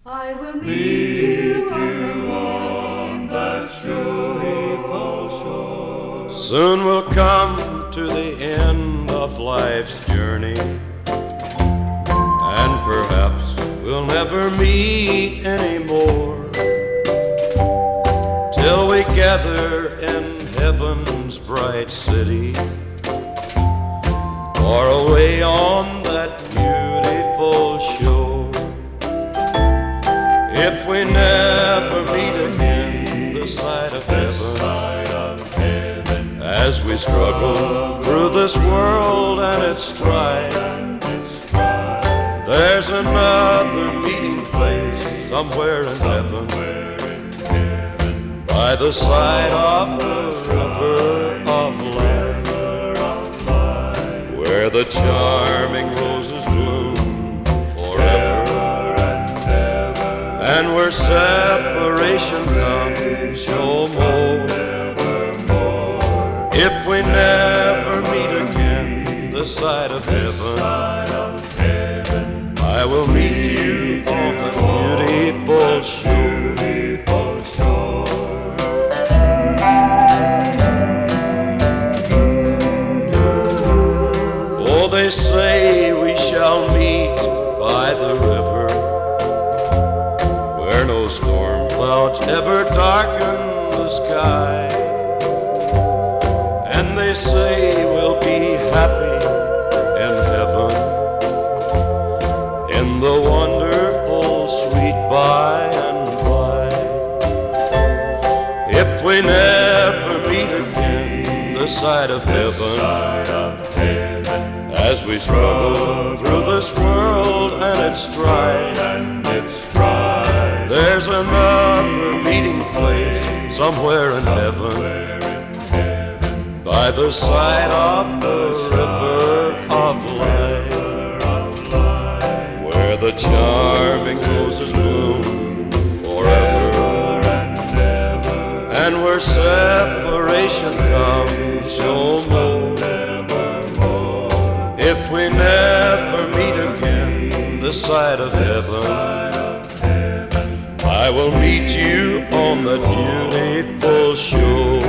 I will meet you on that beautiful shore. Soon we'll come to the end of life's journey, and perhaps we'll never meet anymore, till we gather in heaven's bright city, far away on that beautiful shore. If we never meet again this side of heaven, as we struggle through this world and its strife, there's another meeting place somewhere in heaven, by the side of the river of life, where the charming roses bloom forever, and where separation comes no more. If we never meet again this side of heaven, I will meet you on the beautiful shore. Oh, they say we shall meet by the river, where no storm clouds ever darken the sky, and they say we'll be happy in heaven, in the wonderful sweet by and by. If we never meet again this side of heaven, as we struggle through this world and its strife, there's another meeting place somewhere in heaven, by the side of the river of life, where the charming roses bloom forever, and where separation comes no more. If we never meet again this side of heaven, I will meet you on the beautiful shore.